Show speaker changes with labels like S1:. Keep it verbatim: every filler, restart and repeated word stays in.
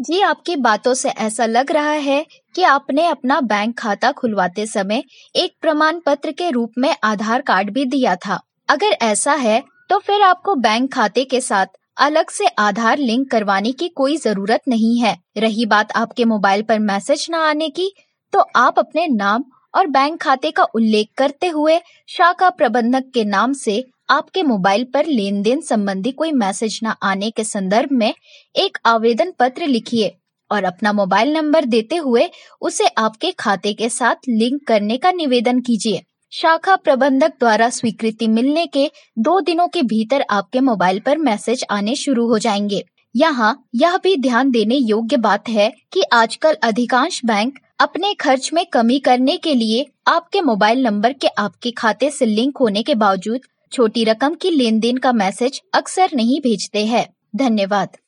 S1: जी, आपकी बातों से ऐसा लग रहा है कि आपने अपना बैंक खाता खुलवाते समय एक प्रमाण पत्र के रूप में आधार कार्ड भी दिया था। अगर ऐसा है, तो फिर आपको बैंक खाते के साथ अलग से आधार लिंक करवाने की कोई जरूरत नहीं है। रही बात आपके मोबाइल पर मैसेज न आने की, तो आप अपने नाम और बैंक खाते का उल्लेख करते हुए शाखा प्रबंधक के नाम से आपके मोबाइल पर लेन देन संबंधी कोई मैसेज न आने के संदर्भ में एक आवेदन पत्र लिखिए और अपना मोबाइल नंबर देते हुए उसे आपके खाते के साथ लिंक करने का निवेदन कीजिए। शाखा प्रबंधक द्वारा स्वीकृति मिलने के दो दिनों के भीतर आपके मोबाइल पर मैसेज आने शुरू हो जाएंगे। यहाँ यह भी ध्यान देने योग्य बात है कि आजकल अधिकांश बैंक अपने खर्च में कमी करने के लिए आपके मोबाइल नंबर के आपके खाते से लिंक होने के बावजूद छोटी रकम की लेन देन का मैसेज अक्सर नहीं भेजते हैं। धन्यवाद।